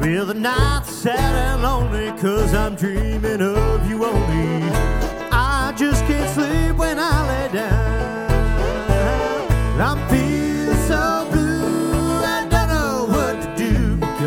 Well, the night's sad and lonely 'cause I'm dreaming of you only. I just can't